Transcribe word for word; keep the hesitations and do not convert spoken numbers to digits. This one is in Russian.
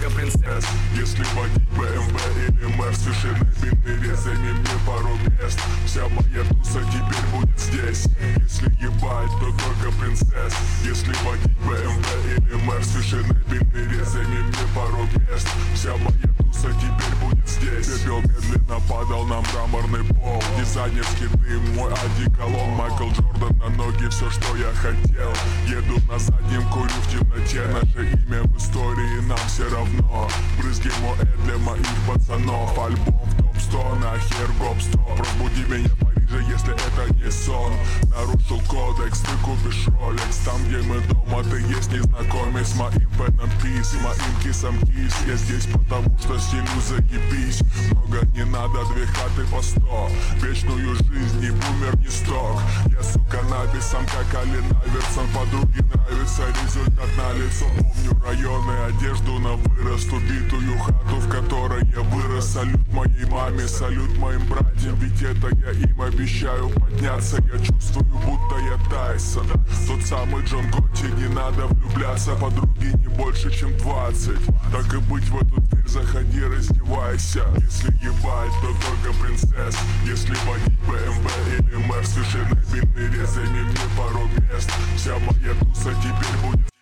только принцесс. Если водить бэ эм вэ или Мерс, фешенебельный резами мне пару мест. Вся моя туса теперь будет здесь. Если ебать, то только принцесс. Если водить бэ эм вэ или Мерс, фешенебельный резами мне пару мест. Вся моя туса теперь будет здесь. Пепел медленно падал на мраморный пол. Дизайнерский дым, мой одеколон. Майкл Джордан на ноги, все, что я хотел. Еду на заднем, курю в темноте. Наше имя в истории нам все равно. Брызги Моэ для моих пацанов. Альбом в топ сто, нахер гоп стоп. Разбуди меня в Париже, если это не сон. Нарушил кодекс, ты купишь ролекс. Там, где мы дома, ты есть незнакомец. С моим фэном пис, моим кисом кис. Я здесь потому, что стилю заебись. Много не надо, две хаты по сто. Вечную жизнь, не бумер, не сток. Я, сука, написом, как Ален Айверсон. Подруге нравится результат на лицо. Помню районы, одежду на вырост. Убитую хату, в которой я вырос. Салют моей маме, салют моим братьям. Ведь это я им обещаю подняться. Я чувствую, будто я Тайсон. Тот самый Джон Готти, не надо влюбляться. Подруги не больше, чем двадцать. Так и быть, в эту дверь заходи, раздевайся. Если ебать, то только принцесс. Если водить бэ эм вэ или Мерс, фешенебельный резами мне пару мест. Вся моя туса теперь будет